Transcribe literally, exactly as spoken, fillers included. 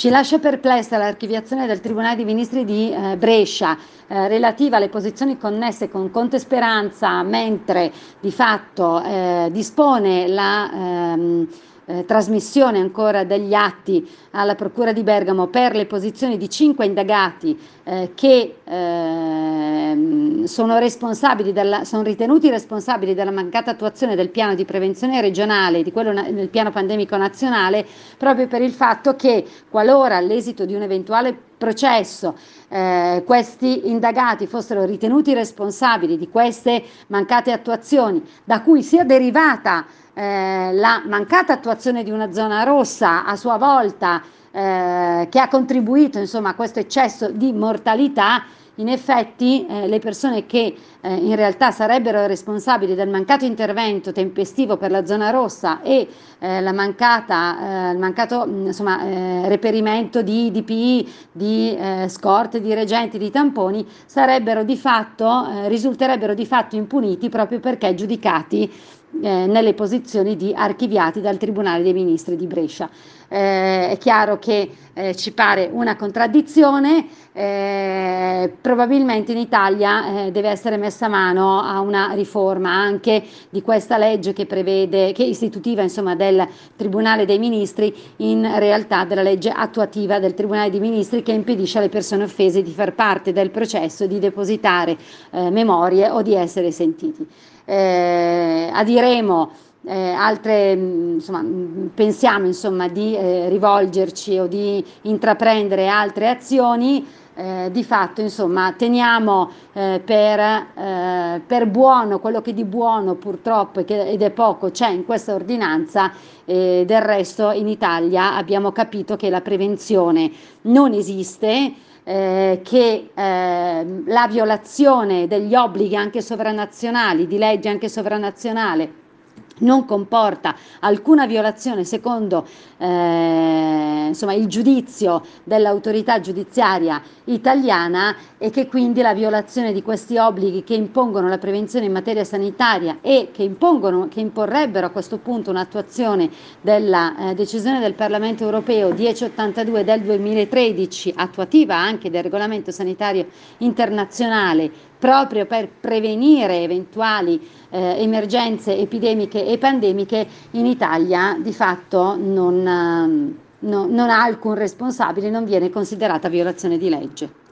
Ci lascia perplessa l'archiviazione del Tribunale dei Ministri di eh, Brescia eh, relativa alle posizioni connesse con Conte Speranza, mentre di fatto eh, dispone la ehm, eh, trasmissione ancora degli atti alla Procura di Bergamo per le posizioni di cinque indagati eh, che eh, sono responsabili della, sono ritenuti responsabili della mancata attuazione del piano di prevenzione regionale, di quello del piano pandemico nazionale, proprio per il fatto che qualora all'esito di un eventuale processo eh, questi indagati fossero ritenuti responsabili di queste mancate attuazioni, da cui sia derivata eh, la mancata attuazione di una zona rossa a sua volta, eh, che ha contribuito insomma a questo eccesso di mortalità, in effetti eh, le persone che eh, in realtà sarebbero responsabili del mancato intervento tempestivo per la zona rossa e eh, la mancata, eh, il mancato insomma, eh, reperimento di D P I, di eh, scorte, di reagenti, di tamponi, sarebbero di fatto, eh, risulterebbero di fatto impuniti proprio perché giudicati eh, nelle posizioni di archiviati dal Tribunale dei Ministri di Brescia. Eh, è chiaro che eh, ci pare una contraddizione, eh, probabilmente in Italia eh, deve essere messa mano a una riforma anche di questa legge che prevede, che è istitutiva insomma del Tribunale dei Ministri, in realtà della legge attuativa del Tribunale dei Ministri, che impedisce alle persone offese di far parte del processo, di depositare eh, memorie o di essere sentiti. Eh, adiremo eh, altre, insomma, pensiamo insomma di eh, rivolgerci o di intraprendere altre azioni. Eh, di fatto insomma teniamo eh, per, eh, per buono quello che di buono purtroppo e che, ed è poco c'è in questa ordinanza. Eh, del resto in Italia abbiamo capito che la prevenzione non esiste, eh, che eh, la violazione degli obblighi anche sovranazionali, di legge anche sovranazionale, non comporta alcuna violazione secondo eh, insomma, il giudizio dell'autorità giudiziaria italiana, e che quindi la violazione di questi obblighi che impongono la prevenzione in materia sanitaria e che impongono, che imporrebbero a questo punto un'attuazione della eh, decisione del Parlamento europeo millecentottantadue del duemilatredici, attuativa anche del regolamento sanitario internazionale, proprio per prevenire eventuali eh, emergenze epidemiche e pandemiche, in Italia di fatto non, eh, no, non ha alcun responsabile, non viene considerata violazione di legge.